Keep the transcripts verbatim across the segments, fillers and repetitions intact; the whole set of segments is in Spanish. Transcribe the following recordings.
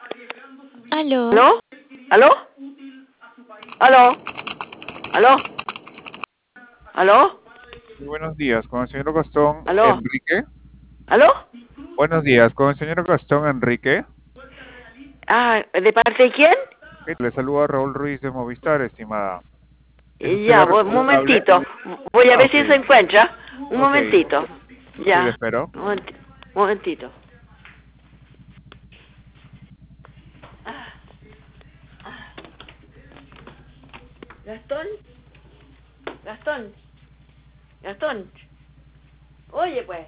Aló. ¿Aló? ¿Aló? ¿Aló? ¿Aló? ¿Aló? Muy buenos días, con el señor Gastón ¿Aló? Enrique. ¿Aló? Buenos días, con el señor Gastón Enrique. Ah, ¿de parte de quién? Le saluda Raúl Ruiz de Movistar, estimada. ¿Es usted Ya, la un responsable? momentito. Voy a Ah, ver ok, si se encuentra. Un ok. momentito. Sí, le Ya, espero. un momenti- momentito. Ah, ah. Gastón, Gastón, Gastón. Oye, pues.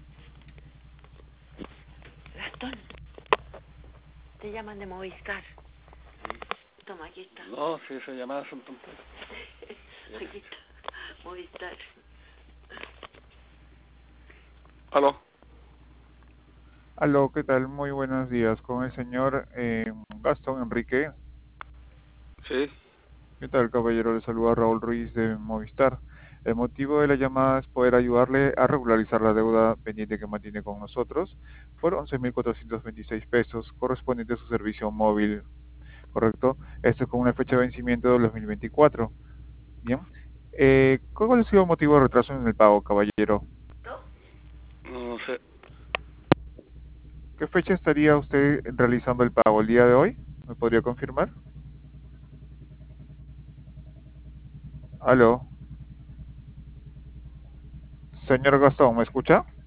Gastón, te llaman de Movistar. Toma, aquí está. No, si esas llamadas son tonteras. Aquí está. Movistar. ¿Aló? Aló, ¿qué tal? Muy buenos días, con el señor eh, Gastón Enrique. Sí. ¿Qué tal, caballero? Le saluda Raúl Ruiz de Movistar. El motivo de la llamada es poder ayudarle a regularizar la deuda pendiente que mantiene con nosotros por once mil cuatrocientos veintiséis pesos correspondiente a su servicio móvil, ¿correcto? Esto con una fecha de vencimiento de dos mil veinticuatro. Bien. Eh, ¿Cuál ha sido el motivo de retraso en el pago, caballero? No sé. ¿Qué fecha estaría usted realizando el pago? ¿El día de hoy? ¿Me podría confirmar? Aló. Señor Gastón, ¿me escucha?